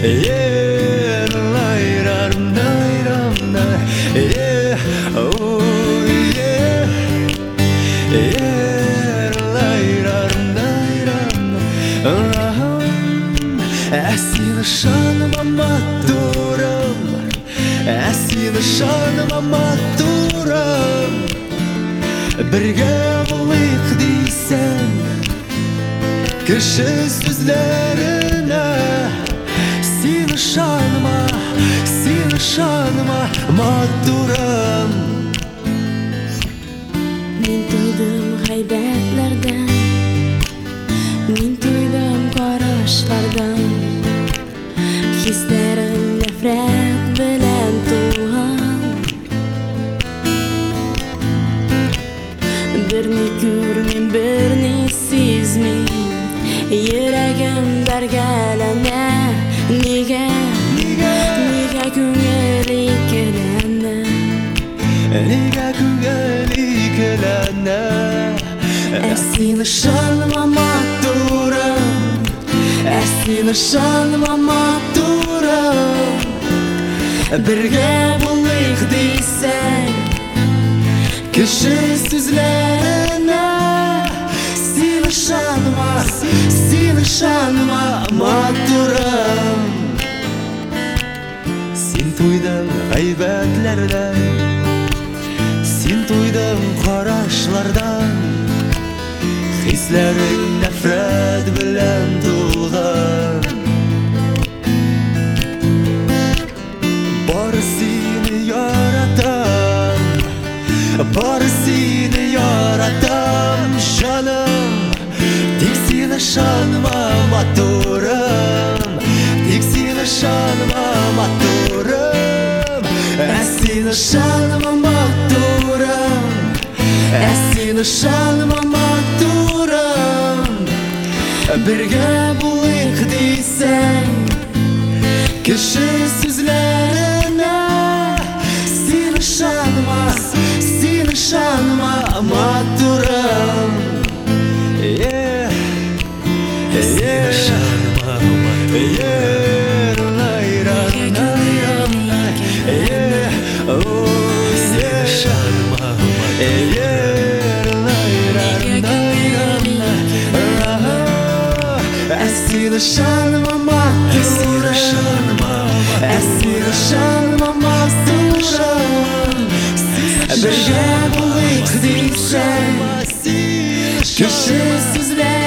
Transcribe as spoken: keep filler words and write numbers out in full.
Yeah, layram, layram, yeah, oh yeah, yeah, layram, layram, Әсіні шаныма матурым, әсіні шаныма матурым, бірге болайық дейсің кіші сөздеріне. Сені шаныма, сені шаныма матурым. Мен тойдым ғайбәтлерден, мен тойдым қарашлардан, хислерім нәфрәт белән туған. Берни күрмим, берни сизмим, йөрәгем бәргәләнә. Нигә, нигә күңел икеләнә, нигә күңел икеләнә. Әсіні шаныма матурым, әсіні шаныма матурым, бірге болайық дейсің кіші сөздеріне. Сені шаныма, сені шаныма матурым. Сен тойдың ғайбәтлерден, сен тойдың қарашлардан, хисләрің нәфрәт белән тулган. Бары сине яратам, бары сине яратам, җаным. Тик сине шаныма матурым, тик сине шаныма матурым. Әсіні шаныма матурым, әсіні шаныма матурым, бірге болайық дейсің кіші сөздеріне. Сені шаныма, сені шаныма матурым. Yeah, yeah, шаныма матурым. Yeah, layram, layram, yeah, oh yeah, шаныма матурым. Yeah, layram, layram, әсіні шаныма матурым, әсіні шаныма матурым, бірге болайық дейсің кіші сөздеріне.